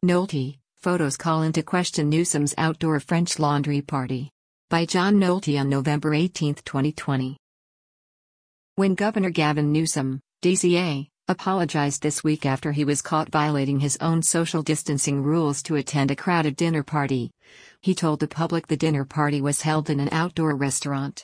Nolte, photos call into question Newsom's outdoor French Laundry party. By John Nolte on November 18, 2020. When Governor Gavin Newsom, DCA, apologized this week after he was caught violating his own social distancing rules to attend a crowded dinner party, he told the public the dinner party was held in an outdoor restaurant.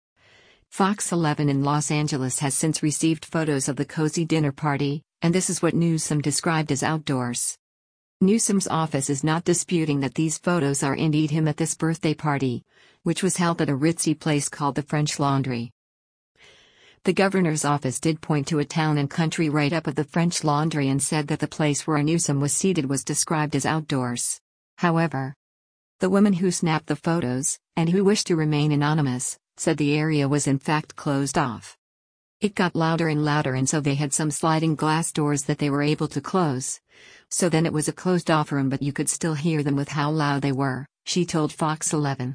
Fox 11 in Los Angeles has since received photos of the cozy dinner party, and this is what Newsom described as outdoors. Newsom's office is not disputing that these photos are indeed him at this birthday party, which was held at a ritzy place called the French Laundry. The governor's office did point to a town and country write-up of the French Laundry and said that the place where Newsom was seated was described as outdoors. However, the woman who snapped the photos, and who wished to remain anonymous, said the area was in fact closed off. It got louder and louder, and so they had some sliding glass doors that they were able to close. So then it was a closed-off room, but you could still hear them with how loud they were, she told Fox 11.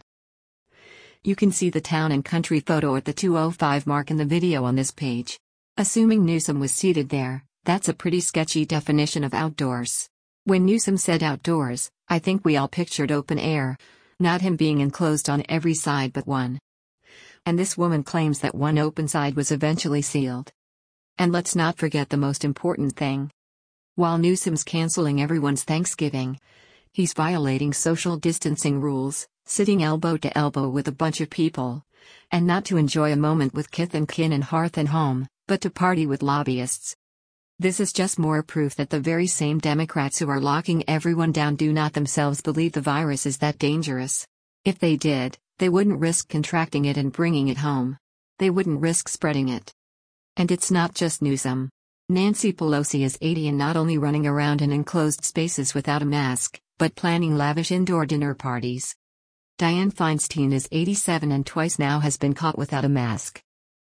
You can see the town and country photo at the 2:05 mark in the video on this page. Assuming Newsom was seated there, that's a pretty sketchy definition of outdoors. When Newsom said outdoors, I think we all pictured open air, not him being enclosed on every side but one. And this woman claims that one open side was eventually sealed. And let's not forget the most important thing. While Newsom's canceling everyone's Thanksgiving, he's violating social distancing rules, sitting elbow to elbow with a bunch of people. And not to enjoy a moment with kith and kin and hearth and home, but to party with lobbyists. This is just more proof that the very same Democrats who are locking everyone down do not themselves believe the virus is that dangerous. If they did, they wouldn't risk contracting it and bringing it home. They wouldn't risk spreading it. And it's not just Newsom. Nancy Pelosi is 80 and not only running around in enclosed spaces without a mask, but planning lavish indoor dinner parties. Dianne Feinstein is 87 and twice now has been caught without a mask.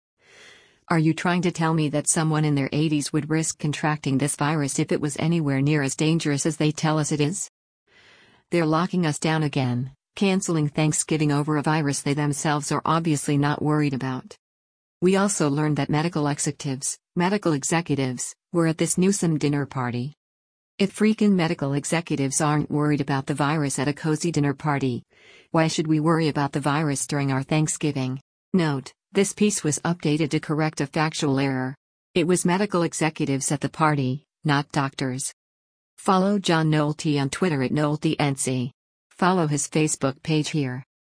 Are you trying to tell me that someone in their 80s would risk contracting this virus if it was anywhere near as dangerous as they tell us it is? They're locking us down again, canceling Thanksgiving over a virus they themselves are obviously not worried about. We also learned that medical executives, were at this Newsom dinner party. If freaking medical executives aren't worried about the virus at a cozy dinner party, why should we worry about the virus during our Thanksgiving? Note, this piece was updated to correct a factual error. It was medical executives at the party, not doctors. Follow John Nolte on Twitter at NolteNC. Follow his Facebook page here.